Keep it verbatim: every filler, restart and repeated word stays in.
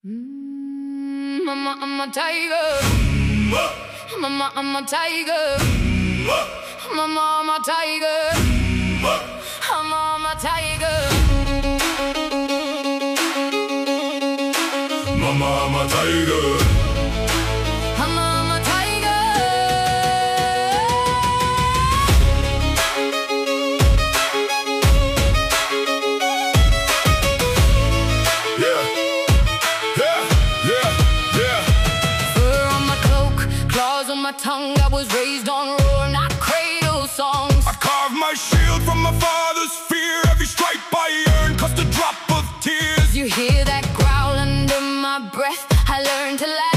Mm, Mama, I'm a tiger. Mama, I'm a tiger. Mama, I'm a tiger. Mama, I'm a tiger. Mama, I'm a tiger. Mama, I'm a tiger. Yeah, yeah, yeah, yeah. Fur on my cloak, claws on my tongue. I was raised on roar, not cradle songs. I carved my shield from my father's fear. Every stripe I earned cost a drop of tears. You hear that growl under my breath? I learned to laugh.